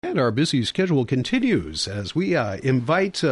And our busy schedule continues as we invite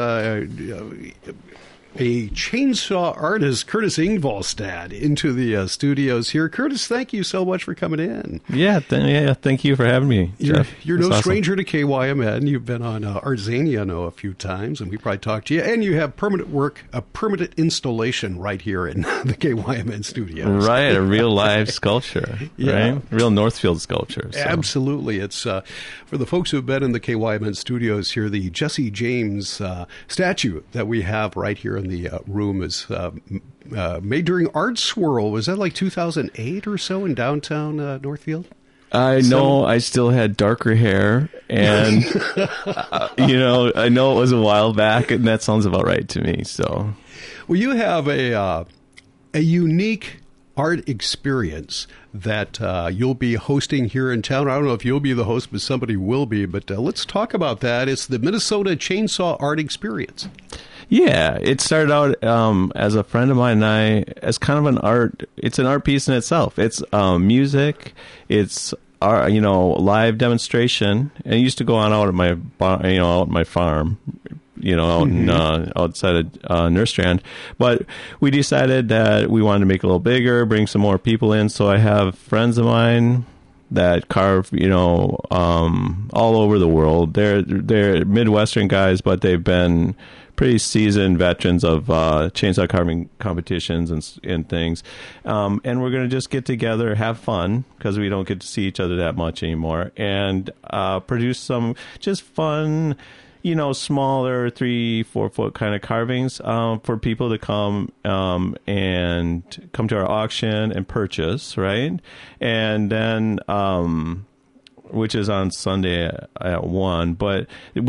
a chainsaw artist, Curtis Ingvalstad, into the studios here. Curtis, thank you so much for coming in. Yeah, thank you for having me, Jeff. You're no stranger to KYMN. You've been on Artzania, I know, a few times, and we probably talked to you. And you have permanent work, a permanent installation right here in the KYMN studios. Right, a real live sculpture, yeah. Right? Real Northfield sculpture. So. Absolutely. It's, for the folks who have been in the KYMN studios here, the Jesse James statue that we have right here in the room is made during Art Swirl. Was that like 2008 or so in downtown Northfield? I know I still had darker hair, and I know it was a while back, and that sounds about right to me. So, well, you have a unique art experience that you'll be hosting here in town. I don't know if you'll be the host, but somebody will be. But let's talk about that. It's the Minnesota Chainsaw Art Experience. Yeah, it started out as a friend of mine and I, as kind of an art. It's an art piece in itself. It's music. It's live demonstration. And it used to go on out at my out at my farm, out in, outside of Nerstrand. But we decided that we wanted to make it a little bigger, bring some more people in. So I have friends of mine that carve, all over the world. They're Midwestern guys, but they've been pretty seasoned veterans of chainsaw carving competitions and things. And we're going to just get together, have fun, because we don't get to see each other that much anymore, and produce some just fun, smaller 3-4 foot kind of carvings for people to come and come to our auction and purchase, right? And then which is on Sunday at 1. But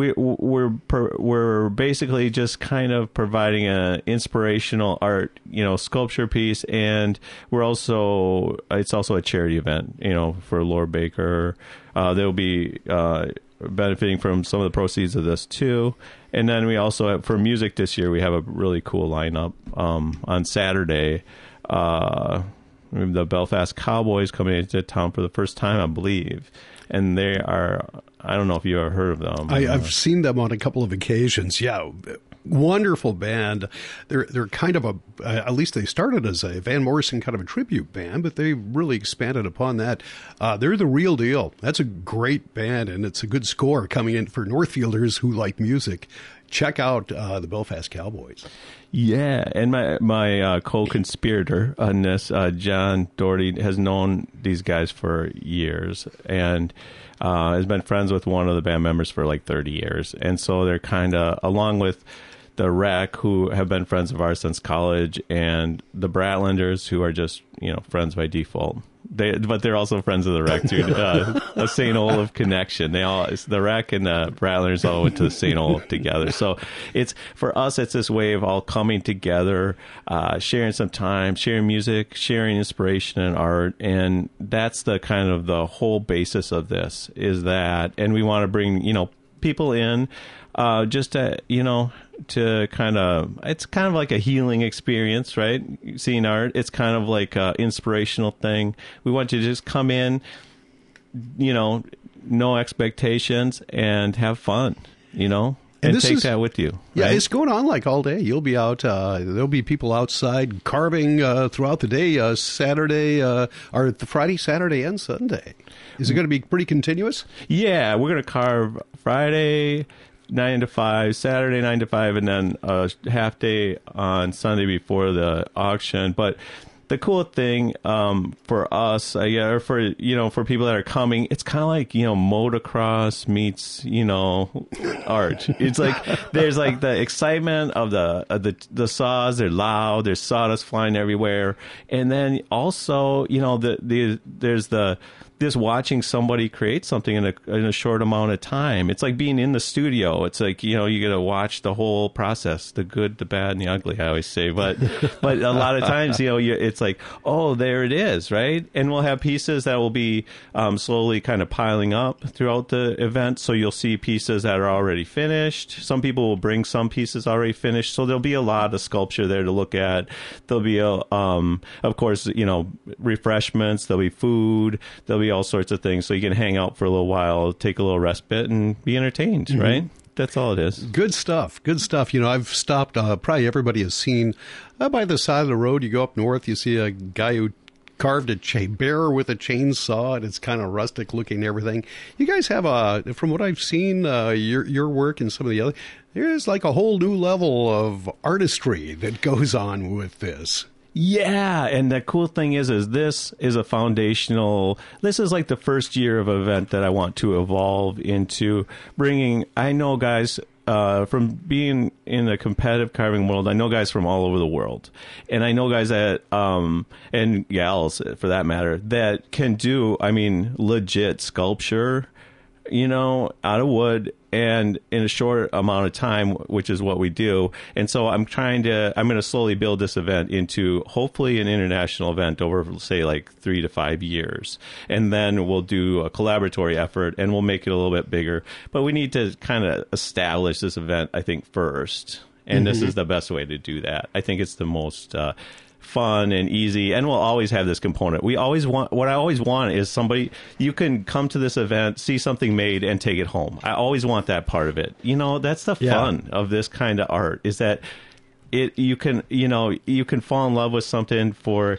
we're basically just kind of providing an inspirational art, sculpture piece, and it's also a charity event, for Lord Baker. They'll be benefiting from some of the proceeds of this too. And then we also have, for music this year, we have a really cool lineup on Saturday. The Belfast Cowboys coming into town for the first time, I believe. And they are, I don't know if you ever heard of them. I've seen them on a couple of occasions. Yeah, wonderful band. They're kind of at least they started as a Van Morrison kind of a tribute band, but they really expanded upon that. They're the real deal. That's a great band, and it's a good score coming in for Northfielders who like music. Check out the Belfast Cowboys. Yeah, and my co-conspirator on this, John Doherty, has known these guys for years and has been friends with one of the band members for like 30 years. And so they're kind of, along with the Wreck, who have been friends of ours since college, and the Bratlanders, who are just, friends by default. But they're also friends of the Wreck too. A St. Olaf connection. The Wreck and the Bratlanders all went to St. Olaf together. So for us, it's this way of all coming together, sharing some time, sharing music, sharing inspiration and art, and that's the kind of the whole basis of this is that. And we want to bring people in, just to kind of, it's kind of like a healing experience, right? Seeing art, it's kind of like an inspirational thing. We want you to just come in, no expectations, and have fun, and take that with you. Yeah, right? It's going on like all day. You'll be out, there'll be people outside carving throughout the day, Saturday, or Friday, Saturday, and Sunday. Is it going to be pretty continuous? Yeah, we're going to carve Friday 9 to 5, Saturday 9 to 5, and then a half day on Sunday before the auction. But the cool thing for us, or for people that are coming, it's kind of like motocross meets art. It's like there's like the excitement of the saws. They're loud. There's sawdust flying everywhere, and then also there's this watching somebody create something in a short amount of time. It's like being in the studio. It's like, you get to watch the whole process, the good, the bad, and the ugly, I always say. But a lot of times, it's like, oh, there it is, right? And we'll have pieces that will be slowly kind of piling up throughout the event. So you'll see pieces that are already finished. Some people will bring some pieces already finished. So there'll be a lot of sculpture there to look at. There'll be, of course, refreshments. There'll be food. There'll be be all sorts of things. So you can hang out for a little while, take a little respite, and be entertained, right? That's all it is. Good stuff. Good stuff. I've stopped, probably everybody has seen by the side of the road. You go up north, you see a guy who carved a bear with a chainsaw, and it's kind of rustic looking and everything. You guys have from what I've seen, your work and some of the other, there's like a whole new level of artistry that goes on with this. Yeah, and the cool thing is this is a foundational. This is like the first year of an event that I want to evolve into bringing. I know guys from being in the competitive carving world. I know guys from all over the world, and I know guys that and gals for that matter that can do. I mean, legit sculpture, out of wood and in a short amount of time, which is what we do. And so I'm going to slowly build this event into hopefully an international event over, say, like 3 to 5 years. And then we'll do a collaboratory effort and we'll make it a little bit bigger. But we need to kind of establish this event, I think, first. And this is the best way to do that. I think it's the most fun and easy, and we'll always have this component. What I always want is somebody, you can come to this event, see something made, and take it home. I always want that part of it. That's the fun of this kind of art, is that you can fall in love with something for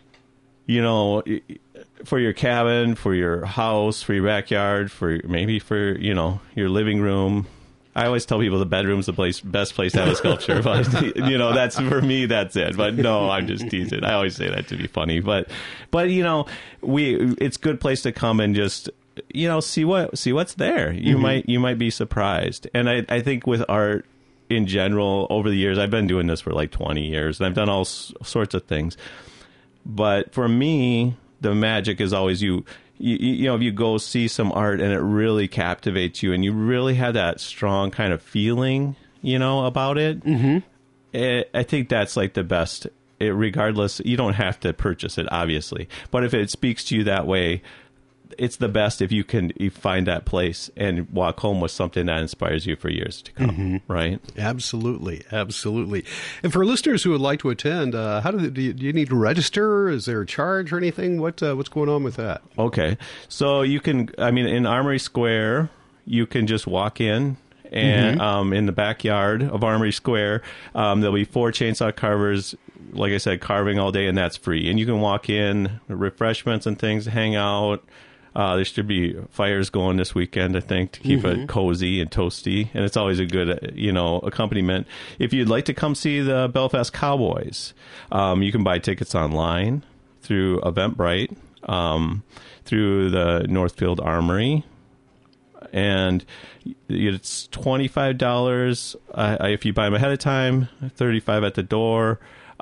your cabin, for your house, for your backyard, for your living room. I always tell people the bedroom's the best place to have a sculpture, but that's for me. That's it. But no, I'm just teasing. I always say that to be funny, but it's a good place to come and just see what's there. You might be surprised. And I think with art in general, over the years, I've been doing this for like 20 years, and I've done all sorts of things. But for me, the magic is always if you go see some art and it really captivates you and you really have that strong kind of feeling, about it, I think that's like the best. Regardless, you don't have to purchase it, obviously. But if it speaks to you that way, it's the best if you find that place and walk home with something that inspires you for years to come, right? Absolutely, absolutely. And for listeners who would like to attend, do you need to register? Is there a charge or anything? What's going on with that? Okay, so you can. In Armory Square, you can just walk in. And in the backyard of Armory Square, there'll be 4 chainsaw carvers, like I said, carving all day, and that's free. And you can walk in, refreshments and things, hang out. There should be fires going this weekend, I think, to keep it cozy and toasty. And it's always a good, accompaniment. If you'd like to come see the Belfast Cowboys, you can buy tickets online through Eventbrite, through the Northfield Armory. And it's $25 if you buy them ahead of time, $35 at the door.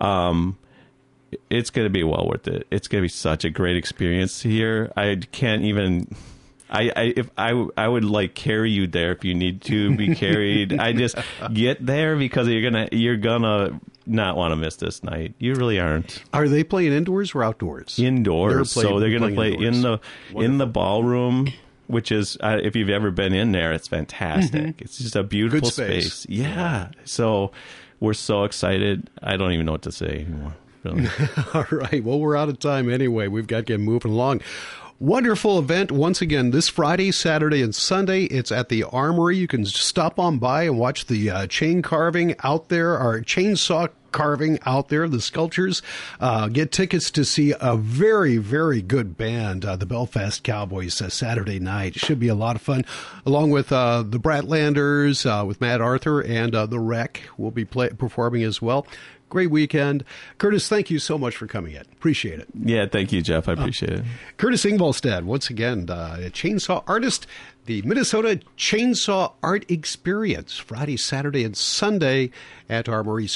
It's going to be well worth it. It's going to be such a great experience here. I can't even. I would like carry you there if you need to be carried. I just get there because you're gonna not want to miss this night. You really aren't. Are they playing indoors or outdoors? Indoors. So they're going to play in the ballroom, which is if you've ever been in there, it's fantastic. It's just a beautiful space. Yeah. So we're so excited. I don't even know what to say anymore. Really. All right. Well, we're out of time anyway. We've got to get moving along. Wonderful event once again this Friday, Saturday, and Sunday. It's at the Armory. You can stop on by and watch the chain carving out there, or chainsaw carving out there, the sculptures. Get tickets to see a very, very good band, the Belfast Cowboys, Saturday night. It should be a lot of fun, along with the Bratlanders, with Matt Arthur, and the Wreck will be performing as well. Great weekend. Curtis, thank you so much for coming in. Appreciate it. Yeah, thank you, Jeff. I appreciate it. Curtis Ingolstadt, once again, a chainsaw artist, the Minnesota Chainsaw Art Experience, Friday, Saturday, and Sunday at Armory